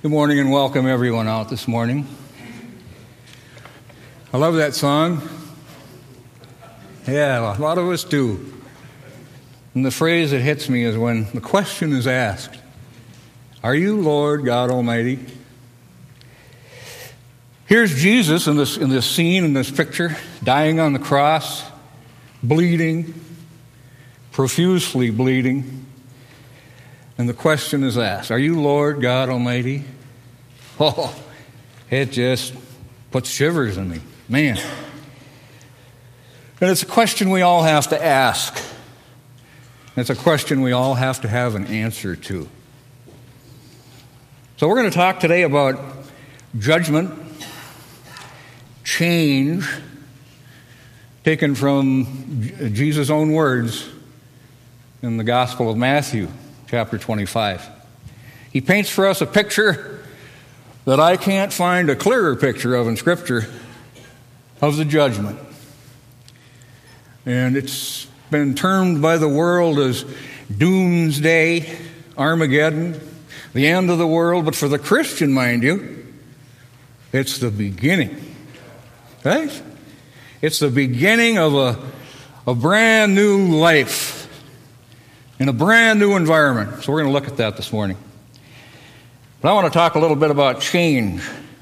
Good morning and welcome everyone out this morning. I love that song. Yeah, a lot of us do. And the phrase that hits me is when the question is asked, "Are you Lord God Almighty?" Here's Jesus in this scene, in this picture, dying on the cross, bleeding, profusely bleeding. And the question is asked, "Are you Lord God Almighty?" Oh, it just puts shivers in me. Man. And it's a question we all have to ask. It's a question we all have to have an answer to. So we're going to talk today about judgment, change, taken from Jesus' own words in the Gospel of Matthew, chapter 25. He paints for us a picture that I can't find a clearer picture of in Scripture of the judgment. And it's been termed by the world as doomsday, Armageddon, the end of the world. But for the Christian, mind you, it's the beginning. Right? It's the beginning of a brand new life in a brand new environment. So we're going to look at that this morning. But I want to talk a little bit about change.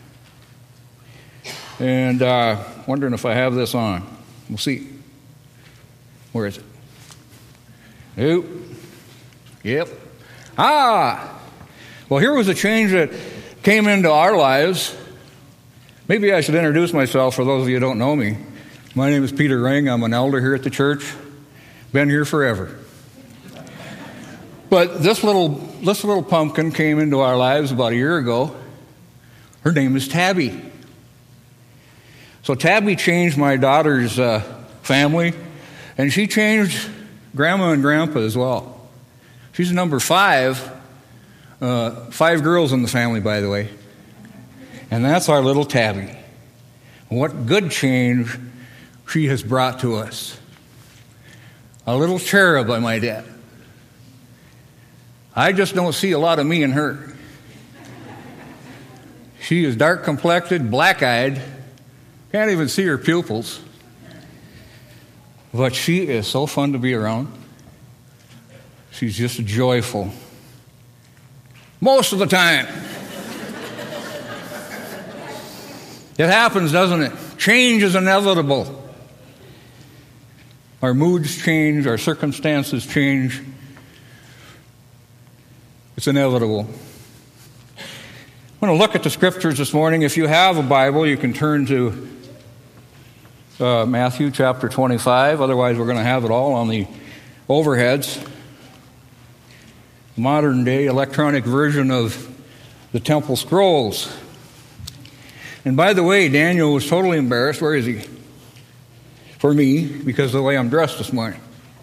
And wondering if I have this on. We'll see. Where is it? Nope. Yep. Well, here was a change that came into our lives. Maybe I should introduce myself for those of you who don't know me. My name is Peter Ring. I'm an elder here at the church. Been here forever. But this little pumpkin came into our lives about a year ago. Her name is Tabby. So Tabby changed my daughter's family, and she changed Grandma and Grandpa as well. She's number 5. 5 girls in the family, by the way. And that's our little Tabby. What good change she has brought to us. A little cherub, I might add. I just don't see a lot of me in her. She is dark-complected, black-eyed. Can't even see her pupils. But she is so fun to be around. She's just joyful. Most of the time. It happens, doesn't it? Change is inevitable. Our moods change, our circumstances change. It's inevitable. I'm going to look at the scriptures this morning. If you have a Bible, you can turn to Matthew chapter 25. Otherwise, we're going to have it all on the overheads. Modern day electronic version of the Temple Scrolls. And by the way, Daniel was totally embarrassed. Where is he? For me, because of the way I'm dressed this morning.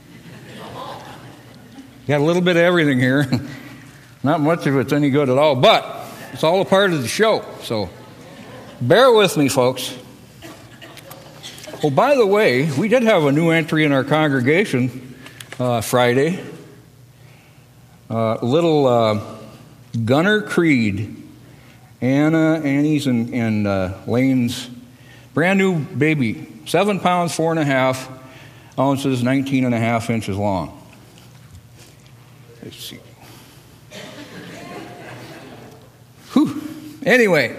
Got a little bit of everything here. Not much of it's any good at all, but it's all a part of the show. So bear with me, folks. Oh, by the way, we did have a new entry in our congregation Friday. Little Gunner Creed. Annie's and Lane's brand new baby. 7 pounds, 4.5 ounces, 19.5 inches long. Let's see. Whew. Anyway,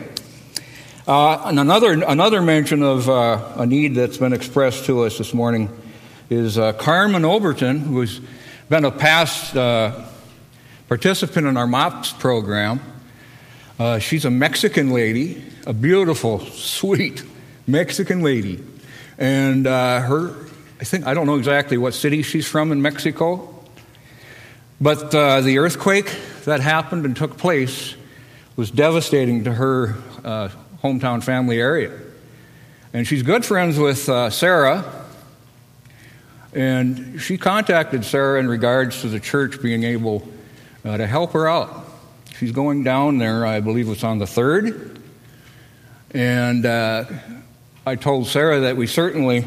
another mention of a need that's been expressed to us this morning is Carmen Overton, who's been a past participant in our MOPS program. She's a Mexican lady, a beautiful, sweet Mexican lady. And I don't know exactly what city she's from in Mexico, but the earthquake that happened and took place was devastating to her hometown family area. And she's good friends with Sarah, and she contacted Sarah in regards to the church being able to help her out. She's going down there, I believe it's on the 3rd, and I told Sarah that we certainly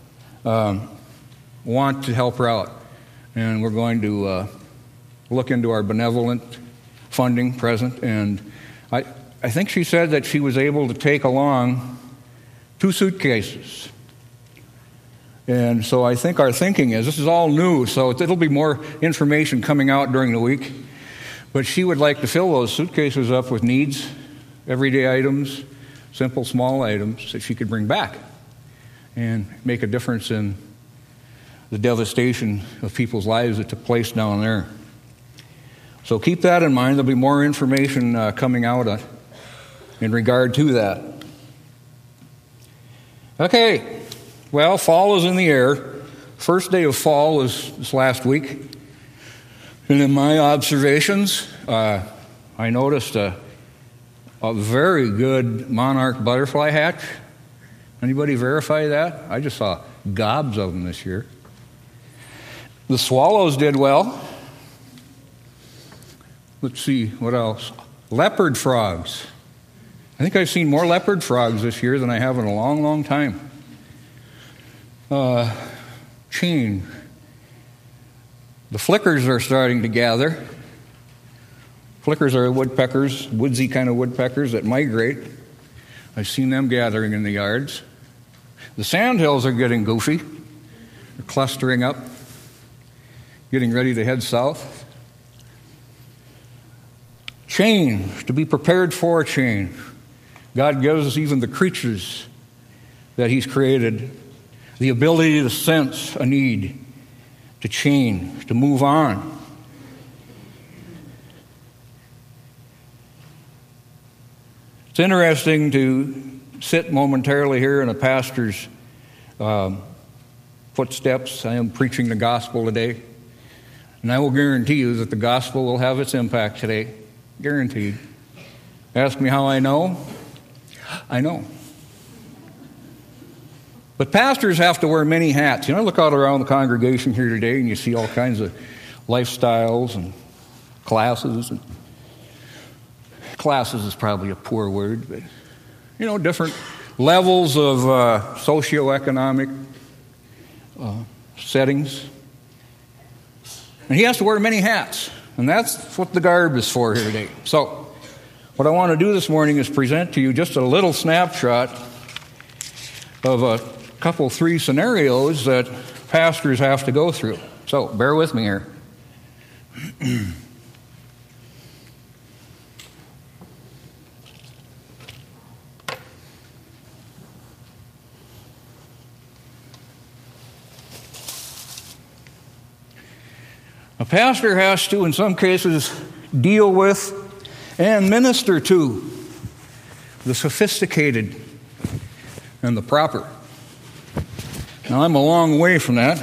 want to help her out, and we're going to look into our benevolent funding present and I think she said that she was able to take along 2 suitcases. And so I think our thinking is, this is all new, so it'll be more information coming out during the week. But she would like to fill those suitcases up with needs, everyday items, simple, small items that she could bring back and make a difference in the devastation of people's lives that took place down there. So keep that in mind. There'll be more information coming out in regard to that. Okay, well, fall is in the air. First day of fall was this last week. And in my observations, I noticed a very good monarch butterfly hatch. Anybody verify that? I just saw gobs of them this year. The swallows did well. Let's see, what else? Leopard frogs. I think I've seen more leopard frogs this year than I have in a long, long time. Change. The flickers are starting to gather. Flickers are woodpeckers, woodsy kind of woodpeckers that migrate. I've seen them gathering in the yards. The sandhills are getting goofy. They're clustering up, getting ready to head south. Change, to be prepared for change. God gives us, even the creatures that He's created, the ability to sense a need, to change, to move on. It's interesting to sit momentarily here in a pastor's footsteps. I am preaching the gospel today, and I will guarantee you that the gospel will have its impact today. Guaranteed. Ask me how I know. I know. But pastors have to wear many hats. You know, I look out around the congregation here today and you see all kinds of lifestyles and classes. And classes is probably a poor word, but, you know, different levels of socioeconomic settings. And he has to wear many hats. And that's what the garb is for here today. So, what I want to do this morning is present to you just a little snapshot of a couple, 3 scenarios that pastors have to go through. So, bear with me here. A pastor has to, in some cases, deal with and minister to the sophisticated and the proper. Now, I'm a long way from that,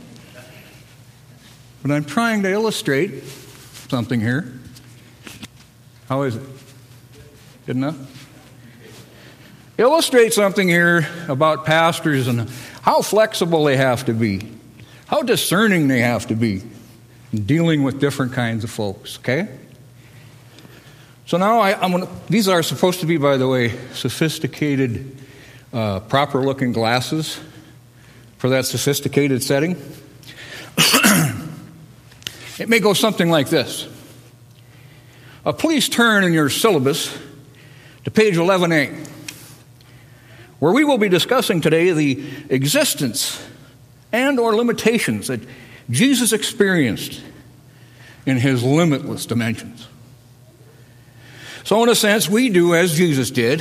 but I'm trying to illustrate something here. How is it? Good enough? Illustrate something here about pastors and how flexible they have to be, how discerning they have to be in dealing with different kinds of folks, okay? So now these are supposed to be, by the way, sophisticated, proper-looking glasses for that sophisticated setting. It may go something like this. Please turn in your syllabus to page 11A, where we will be discussing today the existence and or limitations that Jesus experienced in His limitless dimensions. So in a sense, we do as Jesus did.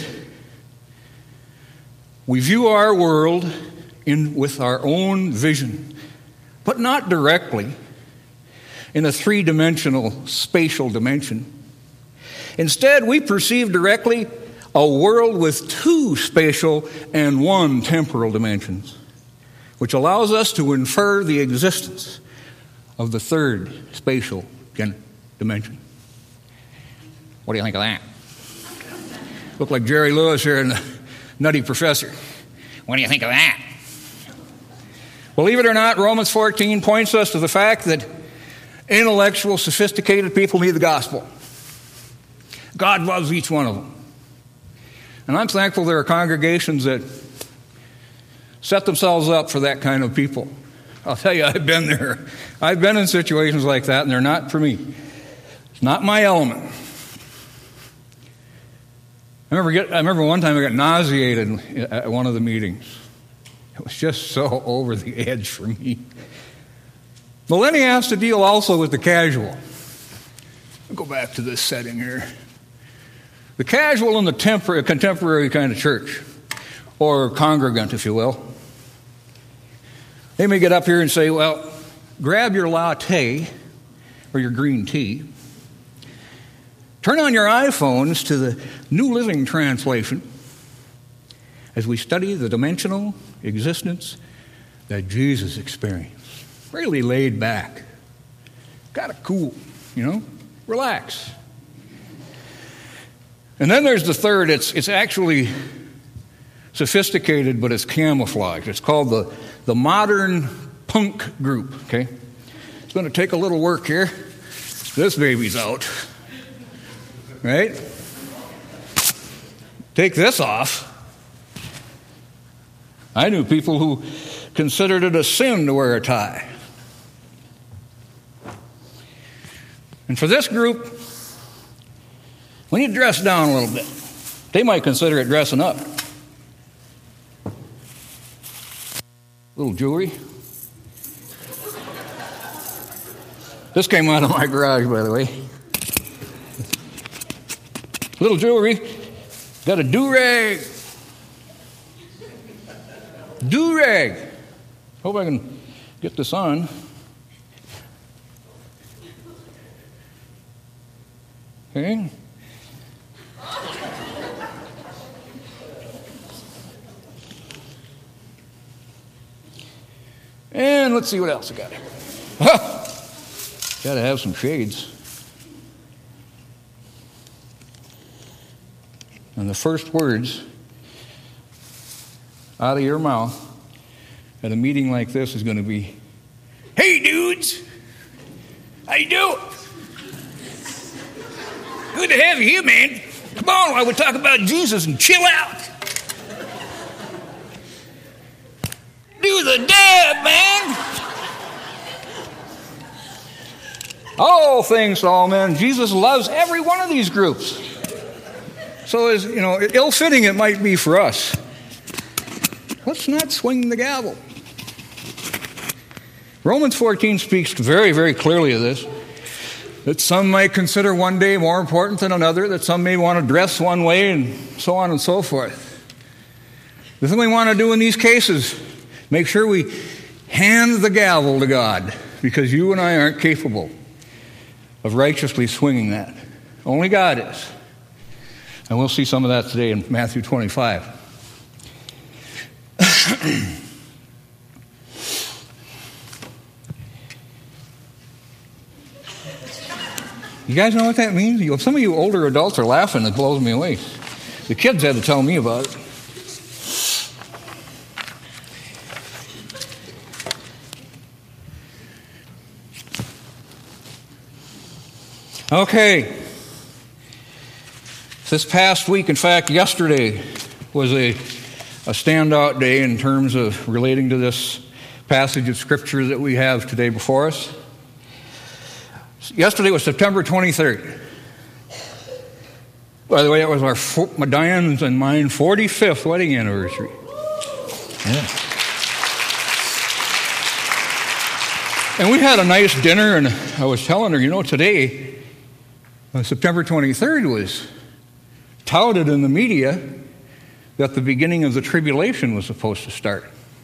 We view our world with our own vision, but not directly in a 3-dimensional spatial dimension. Instead, we perceive directly a world with 2 spatial and 1 temporal dimensions, which allows us to infer the existence of the 3rd spatial dimension. What do you think of that? Look like Jerry Lewis here in the Nutty Professor. What do you think of that? Believe it or not, Romans 14 points us to the fact that intellectual, sophisticated people need the gospel. God loves each one of them. And I'm thankful there are congregations that set themselves up for that kind of people. I'll tell you, I've been there. I've been in situations like that, and they're not for me. It's not my element. I remember one time I got nauseated at one of the meetings. It was just so over the edge for me. But then he has to deal also with the casual. I'll go back to this setting here. The casual in the contemporary kind of church, or congregant, if you will. They may get up here and say, well, grab your latte or your green tea. Turn on your iPhones to the New Living Translation as we study the dimensional existence that Jesus experienced. Really laid back. Kind of cool, Relax. And then there's the third. It's actually sophisticated, but it's camouflage. It's called the modern punk group, okay? It's going to take a little work here. This baby's out. Right? Take this off. I knew people who considered it a sin to wear a tie. And for this group, we need to dress down a little bit. They might consider it dressing up. Little jewelry. This came out of my garage, by the way. Little jewelry. Got a do-rag. Do-rag. Hope I can get this on. Okay. And let's see what else I got here. Got to have some shades. And the first words out of your mouth at a meeting like this is going to be, "Hey, dudes, how you doing? Good to have you here, man. Come on while we talk about Jesus and chill out. Do the dab, man. All things to all men. Jesus loves every one of these groups. So as ill-fitting it might be for us, let's not swing the gavel. Romans 14 speaks very, very clearly of this. That some might consider one day more important than another, that some may want to dress one way, and so on and so forth. The thing we want to do in these cases, make sure we hand the gavel to God, because you and I aren't capable of righteously swinging that. Only God is. And we'll see some of that today in Matthew 25. You guys know what that means? Some of you older adults are laughing. It blows me away. The kids had to tell me about it. Okay. This past week, in fact, yesterday, was a standout day in terms of relating to this passage of Scripture that we have today before us. Yesterday was September 23rd. By the way, it was my Diane's and mine 45th wedding anniversary. Yeah. And we had a nice dinner, and I was telling her, today, September 23rd was touted in the media that the beginning of the tribulation was supposed to start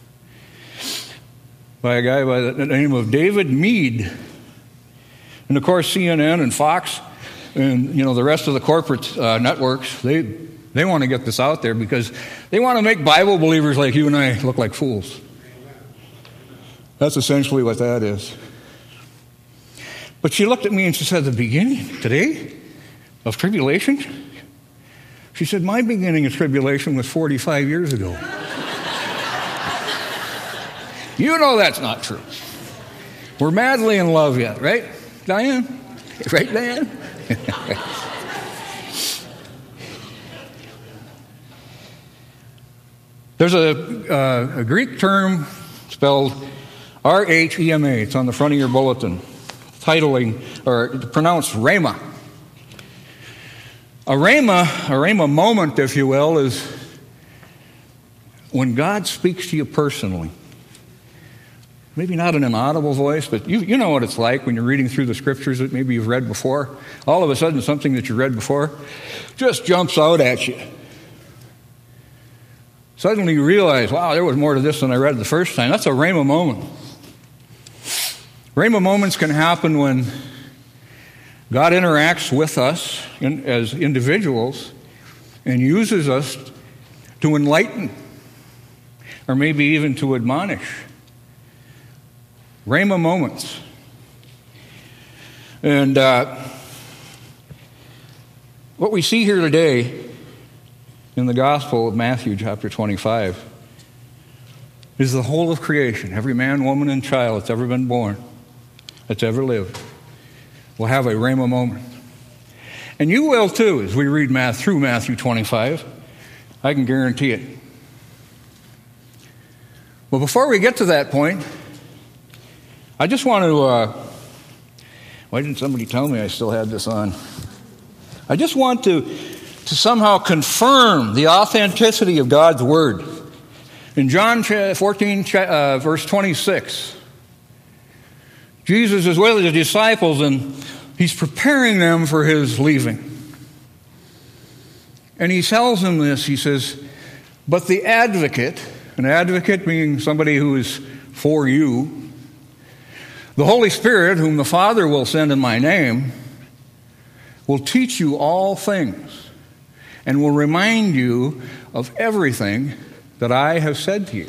by a guy by the name of David Meade. And of course, CNN and Fox and the rest of the corporate networks, they want to get this out there because they want to make Bible believers like you and I look like fools. That's essentially what that is. But she looked at me and she said, "The beginning today of tribulation?" She said, "My beginning of tribulation was 45 years ago." You know that's not true. We're madly in love yet, right, Diane? Right, Diane? There's a Greek term spelled R-H-E-M-A. It's on the front of your bulletin. Titling, or pronounced rhema. A rhema moment, if you will, is when God speaks to you personally. Maybe not in an audible voice, but you know what it's like when you're reading through the scriptures that maybe you've read before. All of a sudden, something that you read before just jumps out at you. Suddenly you realize, wow, there was more to this than I read the first time. That's a rhema moment. Rhema moments can happen when God interacts with us as individuals and uses us to enlighten or maybe even to admonish. Rhema moments. And what we see here today in the Gospel of Matthew chapter 25 is the whole of creation. Every man, woman, and child that's ever been born, that's ever lived, will have a rhema moment. And you will too, as we read through Matthew 25. I can guarantee it. Well, before we get to that point, I just want to, why didn't somebody tell me I still had this on? I just want to somehow confirm the authenticity of God's Word. In John 14, verse 26, Jesus is with his disciples and he's preparing them for his leaving. And he tells them this, he says, but the advocate, an advocate being somebody who is for you, the Holy Spirit, whom the Father will send in my name, will teach you all things and will remind you of everything that I have said to you.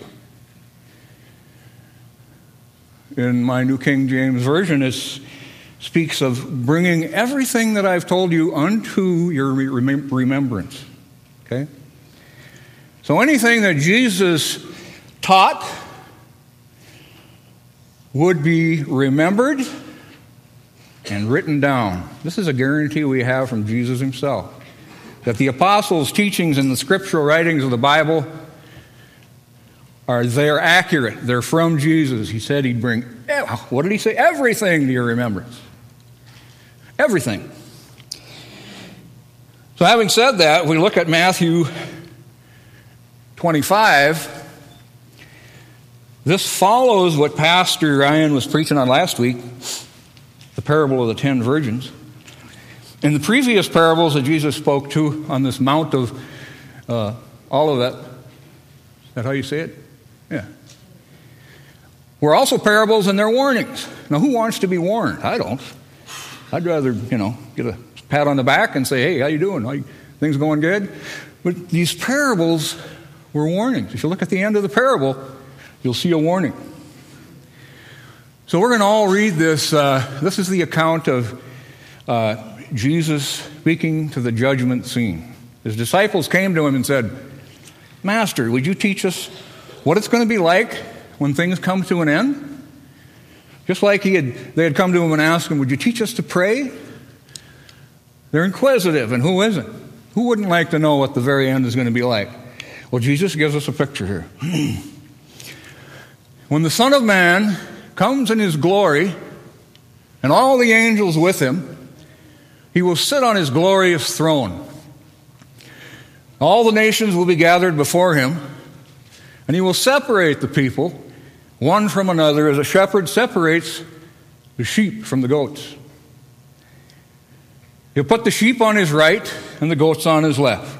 In my New King James Version, it speaks of bringing everything that I've told you unto your remembrance. Okay? So anything that Jesus taught would be remembered and written down. This is a guarantee we have from Jesus himself, that the apostles' teachings in the scriptural writings of the Bible they're accurate. They're from Jesus. He said he'd bring, what did he say? Everything to your remembrance. Everything. So having said that, we look at Matthew 25. This follows what Pastor Ryan was preaching on last week, the parable of the 10 virgins. In the previous parables that Jesus spoke to on this mount of Olivet, is that how you say it? Yeah. Were also parables and they're warnings. Now, who wants to be warned? I don't. I'd rather, get a pat on the back and say, hey, how you doing? Things going good? But these parables were warnings. If you look at the end of the parable, you'll see a warning. So we're going to all read this. This is the account of Jesus speaking to the judgment scene. His disciples came to him and said, Master, would you teach us what it's going to be like when things come to an end? Just like they had come to him and asked him, would you teach us to pray? They're inquisitive, and who isn't? Who wouldn't like to know what the very end is going to be like? Well, Jesus gives us a picture here. When the Son of Man comes in his glory, and all the angels with him, he will sit on his glorious throne. All the nations will be gathered before him, and he will separate the people, one from another, as a shepherd separates the sheep from the goats. He'll put the sheep on his right and the goats on his left.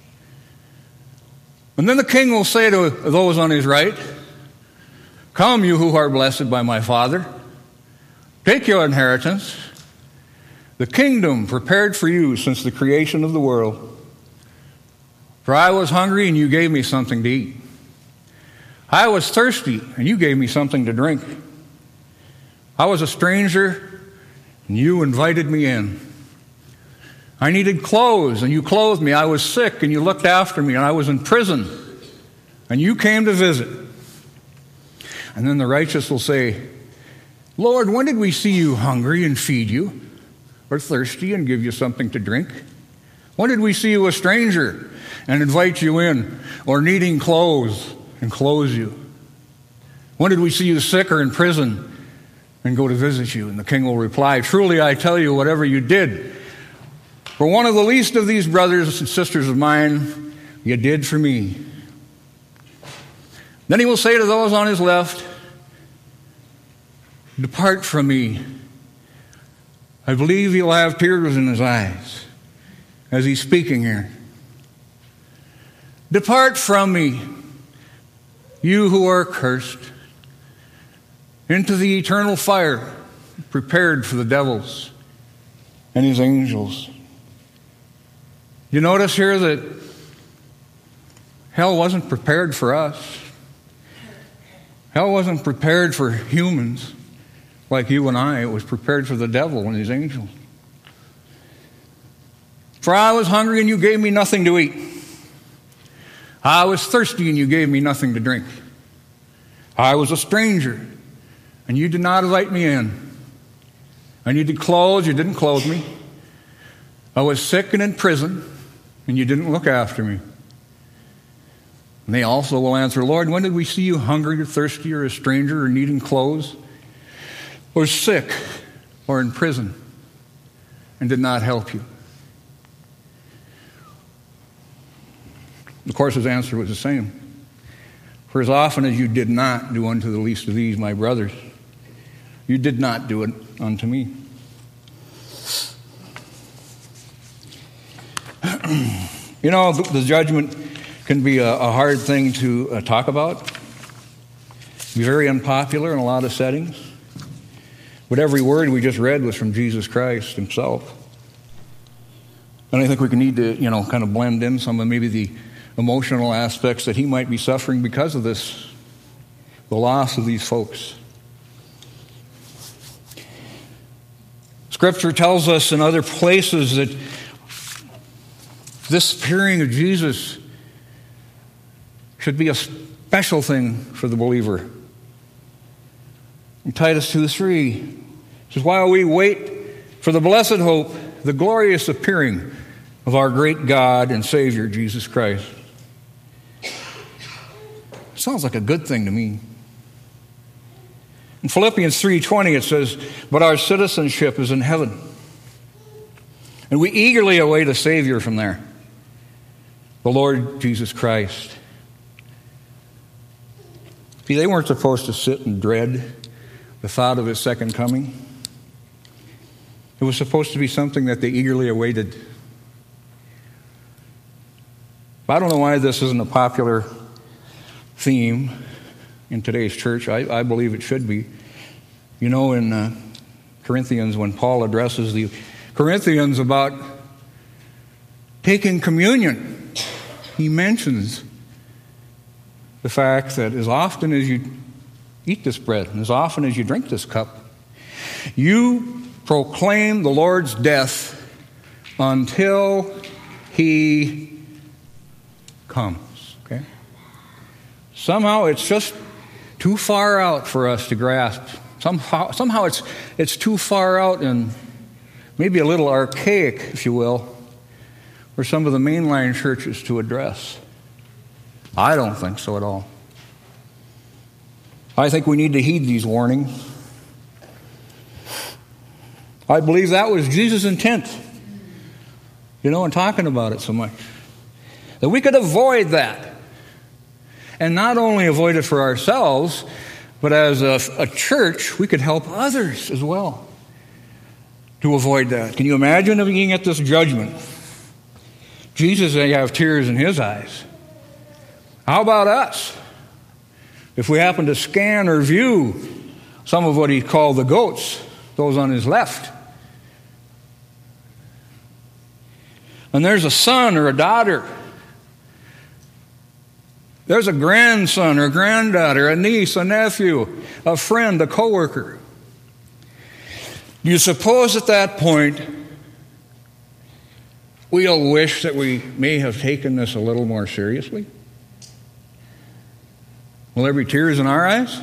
And then the king will say to those on his right, come, you who are blessed by my Father, take your inheritance, the kingdom prepared for you since the creation of the world. For I was hungry, and you gave me something to eat. I was thirsty, and you gave me something to drink. I was a stranger, and you invited me in. I needed clothes, and you clothed me. I was sick, and you looked after me, and I was in prison, and you came to visit. And then the righteous will say, Lord, when did we see you hungry and feed you, or thirsty and give you something to drink? When did we see you a stranger and invite you in, or needing clothes and clothe you? When did we see you sick or in prison and go to visit you? And the king will reply, truly I tell you, whatever you did For one of the least of these brothers and sisters of mine, you did for me. Then he will say to those on his left, depart from me. I believe he'll have tears in his eyes as he's speaking here. Depart from me, you who are cursed, into the eternal fire prepared for the devils and his angels. You notice here that hell wasn't prepared for us. Hell wasn't prepared for humans like you and I. It was prepared for the devil and his angels. For I was hungry and you gave me nothing to eat. I was thirsty and you gave me nothing to drink. I was a stranger and you did not invite me in. I needed clothes, you didn't clothe me. I was sick and in prison and you didn't look after me. And they also will answer, Lord, when did we see you hungry or thirsty or a stranger or needing clothes or sick or in prison and did not help you? Of course, his answer was the same. For as often as you did not do unto the least of these, my brothers, you did not do it unto me. You know, the judgment can be a hard thing to talk about. Be very unpopular in a lot of settings. But every word we just read was from Jesus Christ himself. And I think we need to, kind of blend in some of maybe the emotional aspects that he might be suffering because of this, the loss of these folks. Scripture tells us in other places that this appearing of Jesus should be a special thing for the believer. In Titus 2:3, it says, while we wait for the blessed hope, the glorious appearing of our great God and Savior, Jesus Christ. Sounds like a good thing to me. In Philippians 3:20 it says, but our citizenship is in heaven, and we eagerly await a Savior from there, the Lord Jesus Christ. See, they weren't supposed to sit and dread the thought of his second coming. It was supposed to be something that they eagerly awaited. I don't know why this isn't a popular theme in today's church. I believe it should be. In Corinthians, when Paul addresses the Corinthians about taking communion, he mentions the fact that as often as you eat this bread and as often as you drink this cup, you proclaim the Lord's death until he comes. Okay? Somehow it's just too far out for us to grasp. Somehow it's too far out and maybe a little archaic, if you will, for some of the mainline churches to address. I don't think so at all. I think we need to heed these warnings. I believe that was Jesus' intent, in talking about it so much. That we could avoid that. And not only avoid it for ourselves, but as a church, we could help others as well to avoid that. Can you imagine being at this judgment? Jesus may have tears in his eyes. How about us? If we happen to scan or view some of what he called the goats, those on his left, and there's a son or a daughter, there's a grandson or granddaughter, a niece, a nephew, a friend, a coworker. Do you suppose at that point we'll wish that we may have taken this a little more seriously? Will there be tears in our eyes?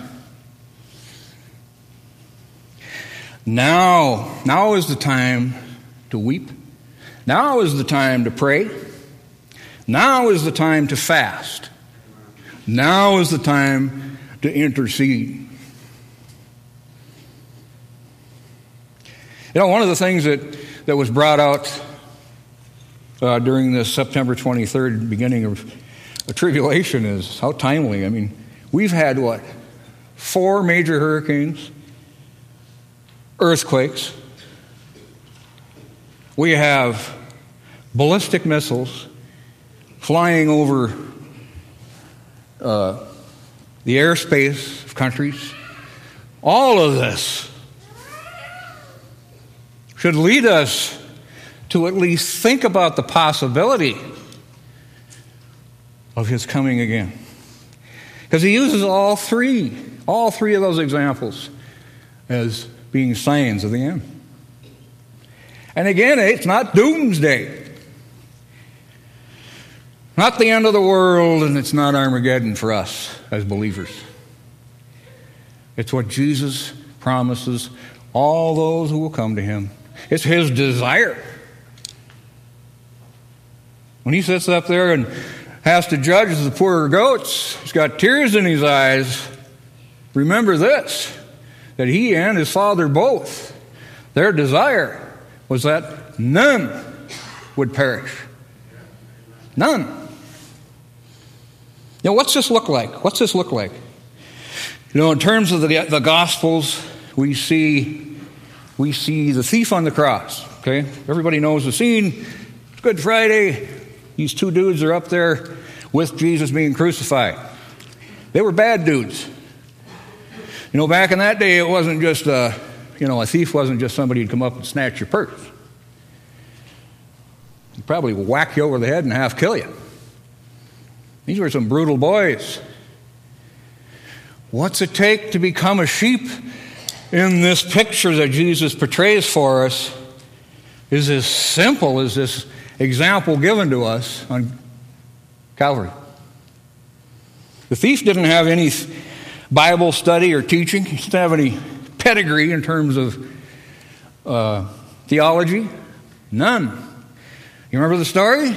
Now is the time to weep. Now is the time to pray. Now is the time to fast. Now is the time to intercede. One of the things that was brought out during this September 23rd beginning of a tribulation is how timely. I mean, we've had, 4 major hurricanes, earthquakes. We have ballistic missiles flying over the airspace of countries. All of this should lead us to at least think about the possibility of his coming again. Because he uses all three of those examples as being signs of the end. And again, it's not doomsday. Not the end of the world, and it's not Armageddon for us as believers. It's what Jesus promises all those who will come to him. It's his desire. When he sits up there and has to judge the poor goats, he's got tears in his eyes. Remember this, that he and his Father both, their desire was that none would perish. None. Now, what's this look like? What's this look like? In terms of the Gospels, we see the thief on the cross. Okay, everybody knows the scene. It's Good Friday. These 2 dudes are up there with Jesus being crucified. They were bad dudes. Back in that day, it wasn't just a thief wasn't just somebody who'd come up and snatch your purse. He'd probably whack you over the head and half kill you. These were some brutal boys. What's it take to become a sheep in this picture that Jesus portrays for us is as simple as this example given to us on Calvary. The thief didn't have any Bible study or teaching. He didn't have any pedigree in terms of theology. None. You remember the story?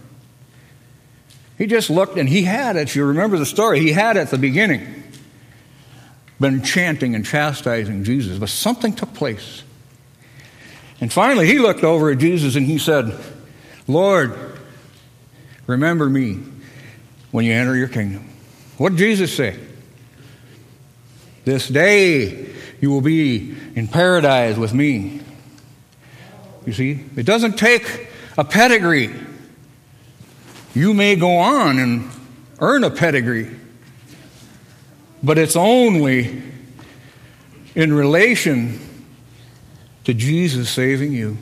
He just looked, and he had, if you remember the story, he had at the beginning been chanting and chastising Jesus, but something took place. And finally, he looked over at Jesus and he said, Lord, remember me when you enter your kingdom. What did Jesus say? This day you will be in paradise with me. You see, it doesn't take a pedigree. You may go on and earn a pedigree, but it's only in relation to Jesus saving you.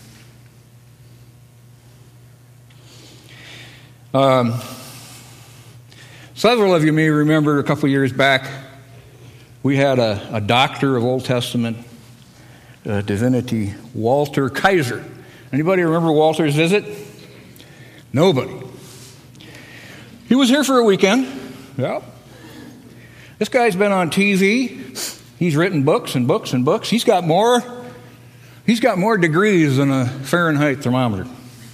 Several of you may remember a couple years back, we had a doctor of Old Testament divinity, Walter Kaiser. Anybody remember Walter's visit? Nobody. He was here for a weekend. Yeah. This guy's been on TV. He's written books and books and books. He's got more degrees than a Fahrenheit thermometer.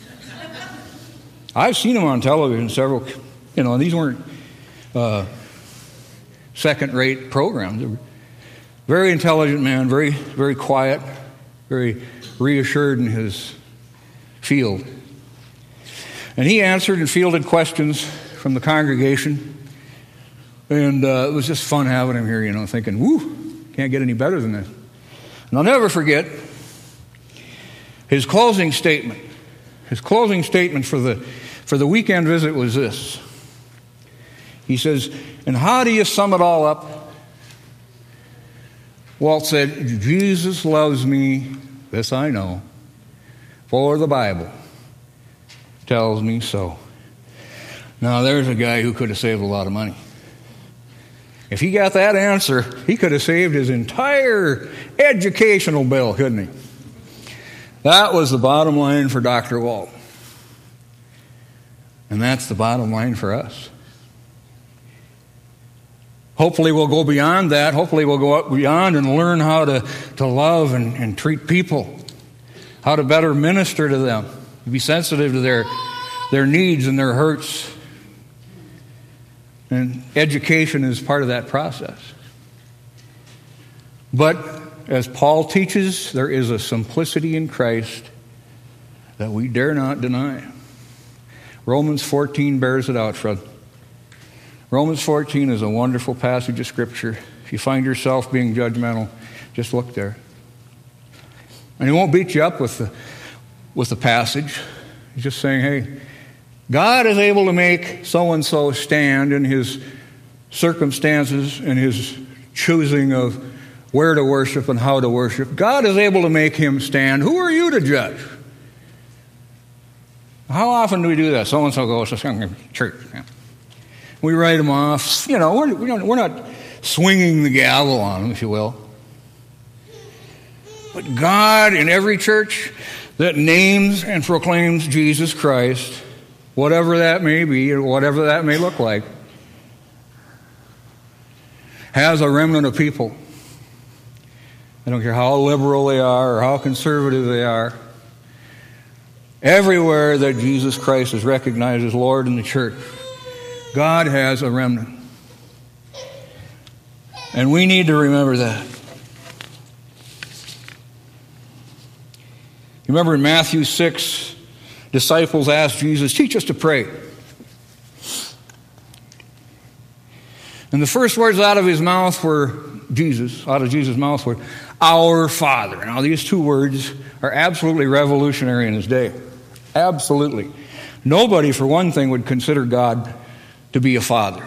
I've seen him on television several, and these weren't second-rate programs. They were very intelligent man, very, very quiet, very reassured in his field. And he answered and fielded questions from the congregation. And it was just fun having him here, thinking, whoo, can't get any better than this. And I'll never forget his closing statement. His closing statement for the weekend visit was this. He says, and how do you sum it all up? Walt said, Jesus loves me, this I know, for the Bible tells me so. Now there's a guy who could have saved a lot of money. If he got that answer, he could have saved his entire educational bill, couldn't he? That was the bottom line for Dr. Walt. And that's the bottom line for us. Hopefully we'll go beyond that. Hopefully we'll go up beyond and learn how to love and treat people. How to better minister to them. Be sensitive to their needs and their hurts. And education is part of that process. But as Paul teaches, there is a simplicity in Christ that we dare not deny. Romans 14 bears it out, Fred. Romans 14 is a wonderful passage of Scripture. If you find yourself being judgmental, just look there. And he won't beat you up with the passage. He's just saying, hey, God is able to make so-and-so stand in his circumstances and his choosing of where to worship and how to worship. God is able to make him stand. Who are you to judge? How often do we do that? So-and-so goes to church. We write them off. You know, we're not swinging the gavel on them, if you will. But God, in every church that names and proclaims Jesus Christ, whatever that may be or whatever that may look like, has a remnant of people. I don't care how liberal they are or how conservative they are. Everywhere that Jesus Christ is recognized as Lord in the church, God has a remnant. And we need to remember that. You remember in Matthew 6, disciples asked Jesus, teach us to pray. And the first words out of Jesus' mouth were, our Father. Now these two words are absolutely revolutionary in his day. Absolutely. Nobody, for one thing, would consider God to be a father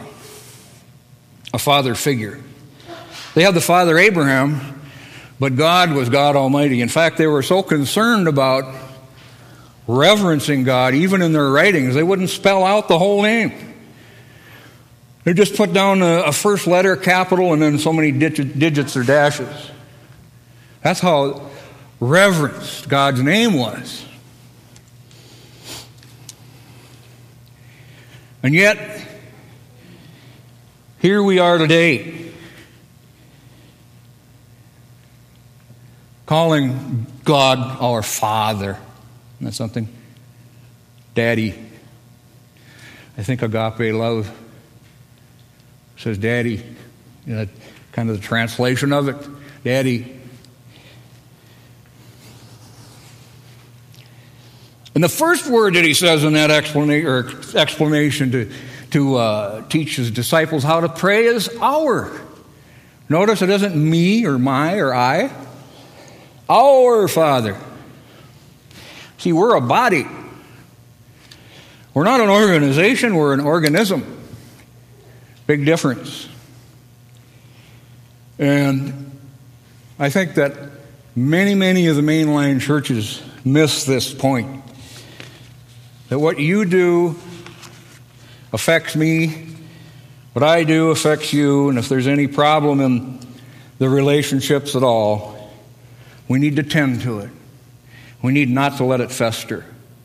figure. They had the father Abraham, but God was God Almighty. In fact, they were so concerned about reverencing God, even in their writings, they wouldn't spell out the whole name. They just put down a first letter, capital, and then so many digits or dashes. That's how reverenced God's name was. And yet, here we are today, calling God our Father. Isn't that something? Daddy. I think agape love says Daddy. You know, kind of the translation of it. Daddy. And the first word that he says in that explanation to teach his disciples how to pray is our. Notice it isn't me or my or I. Our Father. See, we're a body. We're not an organization, we're an organism. Big difference. And I think that many of the mainline churches miss this point. That what you do affects me, what I do affects you, and if there's any problem in the relationships at all, we need to tend to it. We need not to let it fester.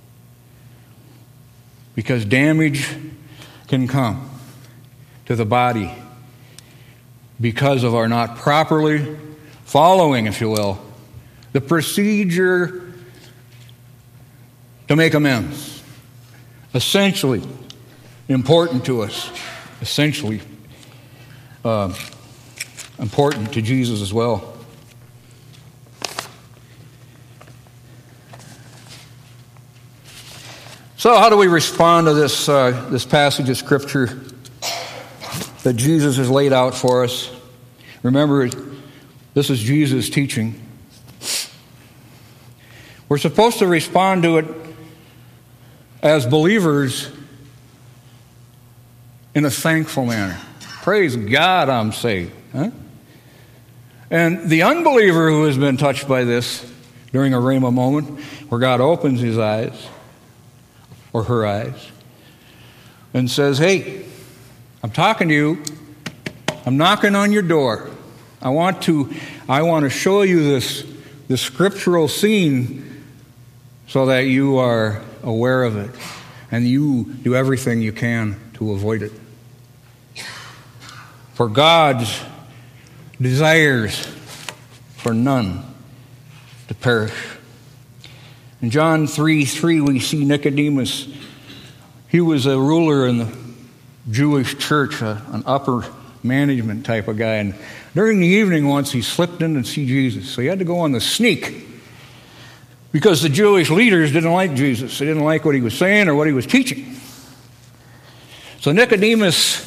Because damage can come to the body because of our not properly following, if you will, the procedure to make amends. Essentially important to us. Essentially important to Jesus as well. So how do we respond to this passage of Scripture that Jesus has laid out for us? Remember, this is Jesus' teaching. We're supposed to respond to it as believers in a thankful manner. Praise God, I'm saved. Huh? And the unbeliever who has been touched by this during a Rhema moment, where God opens his eyes, or her eyes, and says, hey, I'm talking to you. I'm knocking on your door. I want to show you this scriptural scene so that you are aware of it and you do everything you can to avoid it. For God desires for none to perish. In John 3:3, we see Nicodemus. He was a ruler in the Jewish church, an upper management type of guy. And during the evening once, he slipped in and see Jesus. So he had to go on the sneak because the Jewish leaders didn't like Jesus. They didn't like what he was saying or what he was teaching. So Nicodemus,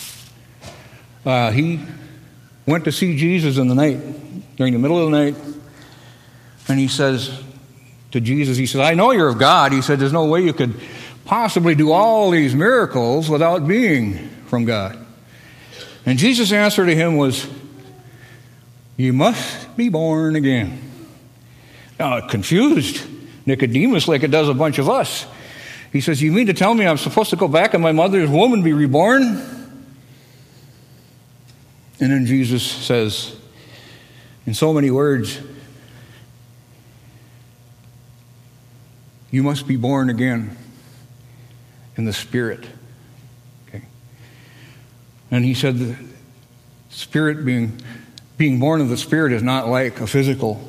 he went to see Jesus in the night, during the middle of the night, and he says to Jesus, he says, I know you're of God. He said, there's no way you could possibly do all these miracles without being from God. And Jesus' answer to him was, you must be born again. Now, it confused Nicodemus like it does a bunch of us. He says, you mean to tell me I'm supposed to go back in my mother's womb and be reborn? And then Jesus says, in so many words, you must be born again in the Spirit. Okay. And he said the Spirit being born of the Spirit is not like a physical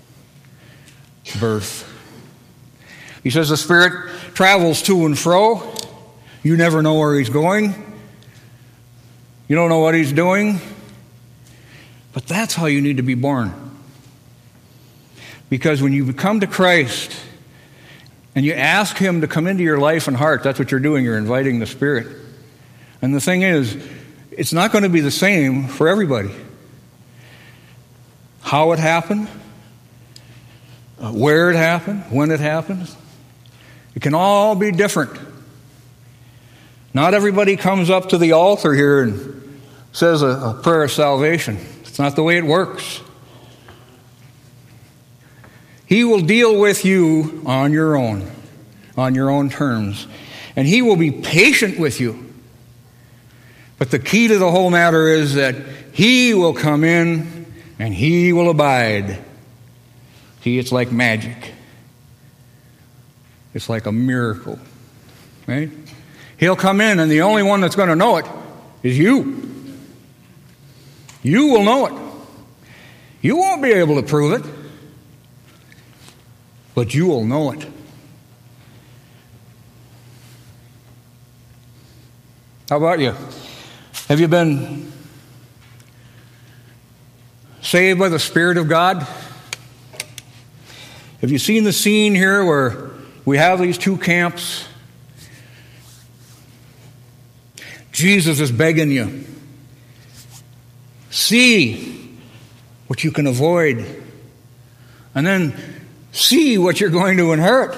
birth. He says the Spirit travels to and fro. You never know where he's going. You don't know what he's doing. But that's how you need to be born. Because when you come to Christ and you ask him to come into your life and heart, that's what you're doing. You're inviting the Spirit. And the thing is, it's not going to be the same for everybody. How it happened, where it happened, when it happened, it can all be different. Not everybody comes up to the altar here and says a prayer of salvation. It's not the way it works. He will deal with you on your own terms. And he will be patient with you. But the key to the whole matter is that he will come in and he will abide. See, it's like magic. It's like a miracle. Right? He'll come in, and the only one that's going to know it is you. You will know it. You won't be able to prove it, but you will know it. How about you? Have you been saved by the Spirit of God? Have you seen the scene here where we have these two camps? Jesus is begging you. See what you can avoid. And then see what you're going to inherit.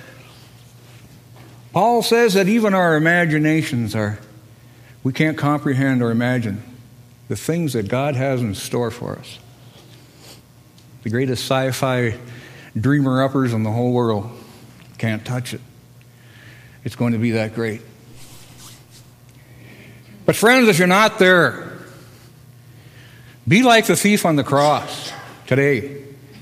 Paul says that even our imaginations we can't comprehend or imagine the things that God has in store for us. The greatest sci-fi dreamer-uppers in the whole world can't touch it. It's going to be that great. But friends, if you're not there, be like the thief on the cross today.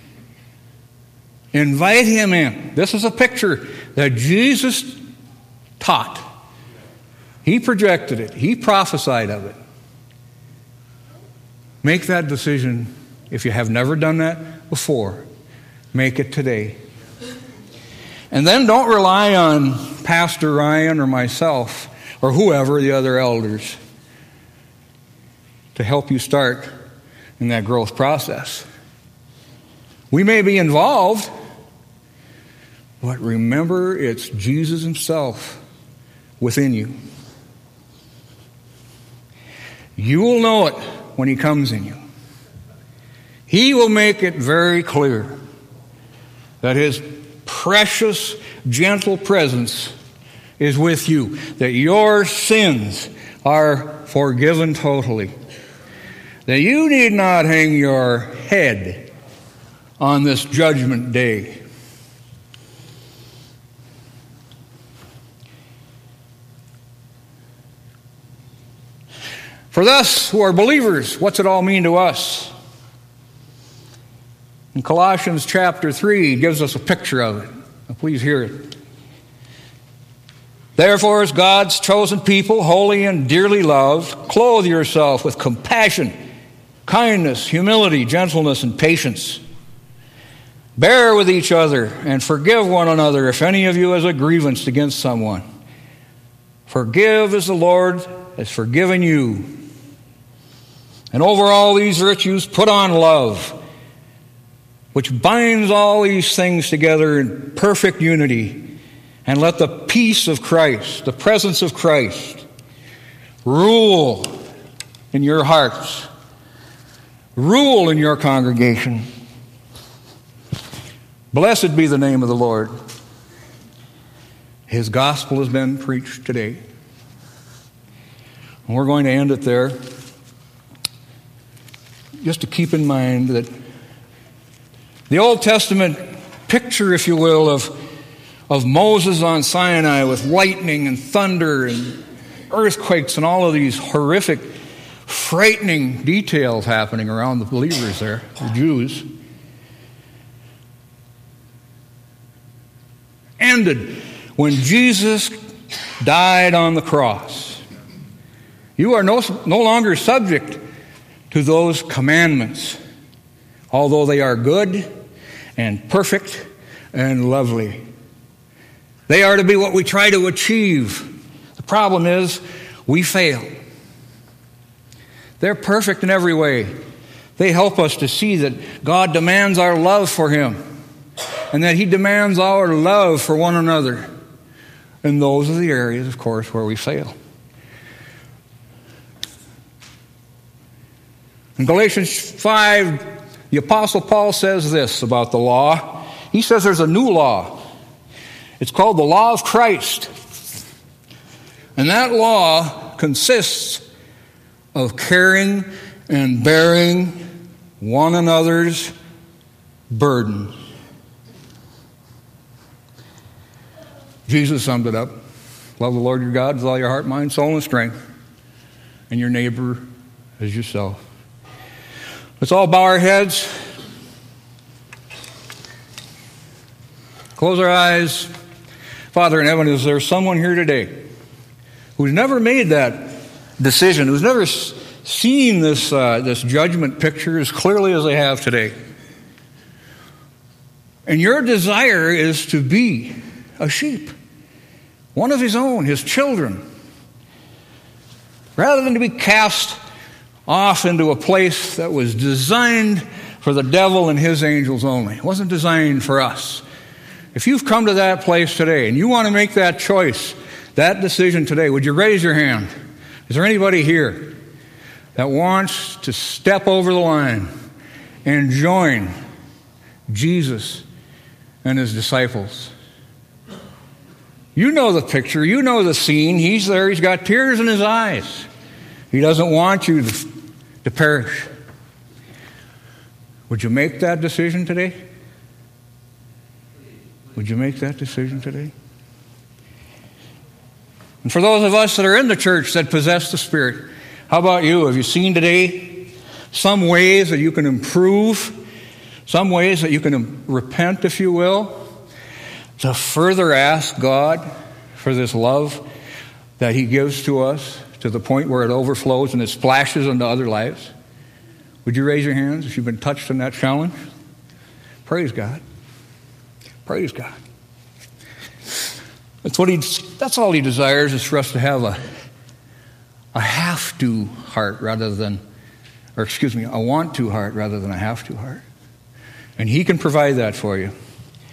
Invite him in. This is a picture that Jesus taught. He projected it. He prophesied of it. Make that decision. If you have never done that before, make it today. And then don't rely on Pastor Ryan or myself or whoever, the other elders, to help you start in that growth process. We may be involved, but remember, it's Jesus himself within you. You will know it when he comes in you. He will make it very clear that his precious, gentle presence is with you, that your sins are forgiven totally, that you need not hang your head on this judgment day. For us who are believers, what's it all mean to us? In Colossians chapter 3, it gives us a picture of it. Now, please hear it. Therefore, as God's chosen people, holy and dearly loved, clothe yourself with compassion, kindness, humility, gentleness, and patience. Bear with each other and forgive one another if any of you has a grievance against someone. Forgive as the Lord has forgiven you. And over all these virtues, put on love, which binds all these things together in perfect unity. And let the peace of Christ, the presence of Christ, rule in your hearts. Rule in your congregation. Blessed be the name of the Lord. His gospel has been preached today. And we're going to end it there. Just to keep in mind that the Old Testament picture, if you will, of Moses on Sinai with lightning and thunder and earthquakes and all of these horrific, frightening details happening around the believers there, the Jews, ended when Jesus died on the cross. You are no longer subject to those commandments, although they are good and perfect and lovely. They are to be what we try to achieve. The problem is we fail. They're perfect in every way. They help us to see that God demands our love for Him and that He demands our love for one another. And those are the areas, of course, where we fail. In Galatians 5, the Apostle Paul says this about the law. He says there's a new law. It's called the law of Christ. And that law consists of caring and bearing one another's burdens. Jesus summed it up. Love the Lord your God with all your heart, mind, soul, and strength, and your neighbor as yourself. Let's all bow our heads. Close our eyes. Father in heaven, is there someone here today who's never made that decision, who's never seen this judgment picture as clearly as they have today? And your desire is to be a sheep, one of his own, his children, rather than to be cast off into a place that was designed for the devil and his angels only. It wasn't designed for us. If you've come to that place today and you want to make that choice, that decision today, would you raise your hand? Is there anybody here that wants to step over the line and join Jesus and his disciples? You know the picture. You know the scene. He's there. He's got tears in his eyes. He doesn't want you to perish. Would you make that decision today? Would you make that decision today? And for those of us that are in the church that possess the Spirit, how about you? Have you seen today some ways that you can improve, some ways that you can repent, if you will, to further ask God for this love that He gives to us to the point where it overflows and it splashes into other lives? Would you raise your hands if you've been touched in that challenge? Praise God. Praise God. That's all He desires, is for us to have a have-to heart rather than, a want-to heart rather than a have-to heart. And He can provide that for you.